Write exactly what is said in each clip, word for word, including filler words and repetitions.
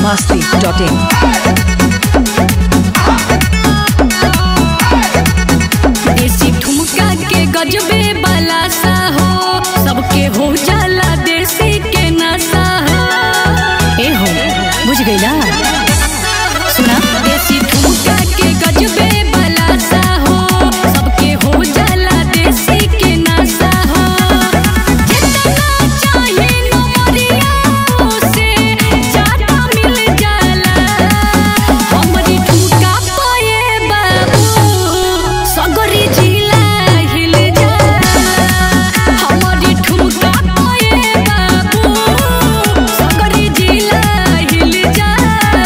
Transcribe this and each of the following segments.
मस्ती dot इन। देसी ठुमका के गजबे बलासा हो, सबके हो जाला देसी के नशा हो। ए हो बुझ गईला सुना, देसी ठुमका के गजबे बलासा हो, सबके हो जाला देसी के नशा हो। जितना चाहे नमरिया से ज्यादा मिल जाला, हमरी ठुमका पाए बाबू सगरी जिला हिल जाला। हमरी ठुमका पाए बाबू सगरी जिला हिल जाला।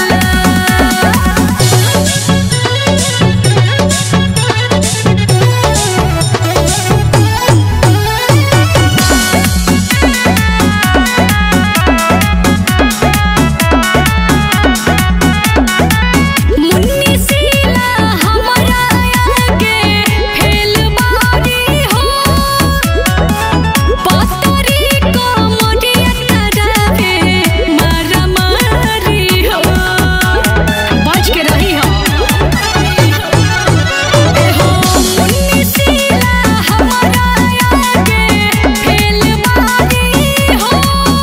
मुन्नी सीला हमरा आगे फेल बारी हो, पतरी को मोडिया करावे मारा मारी हो। बच के रही हो ए हो, मुन्नी सीला हमरा आगे फेल बारी हो,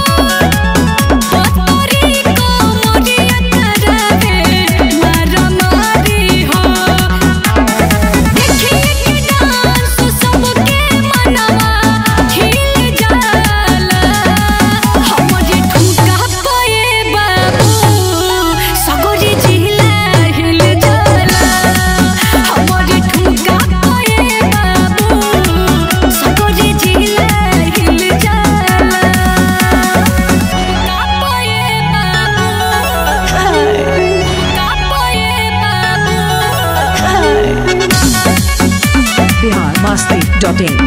पतरी को मोडिया करावे मारा मारी हो। देखिए कि डांस सबके मनवा खिल जाला, हमरी ठुमका पाए बाबू सगरी जिला हिल जाला। हमरी ठुमका पाए बाबू सगरी जिला हिल जाला। ठुमका पाए बाबू, ठुमका पाए बाबू। Bihar Masti dot in.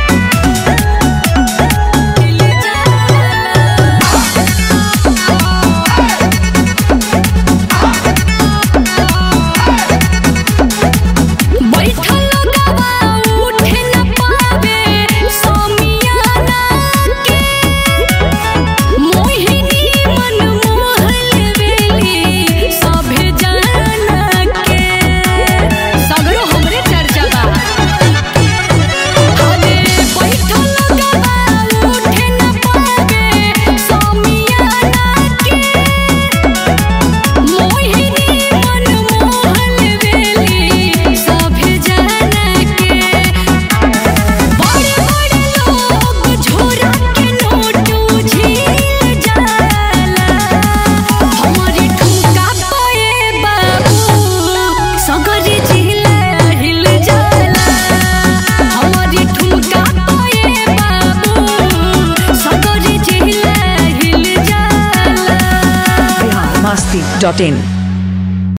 बैठल गवा उठे न पावे सोमियाना के, मोहिनी मन मोहल बेली सभे जाना के। सगरो हमरे चर्चा बा। अरे बैठल गवा उठे न पावे सोमियाना के, मोहिनी मन मोहल बेली सभे जाना के। बड़े बड़े लोग झोरा के नोट झील जाला, हमरी ठुमका पाए बाबू सगरी जिला हिल जाला। हमरी ठुमका पाए बाबू सगरी जिला हिल जाला। बिहार मस्ती डॉट इन।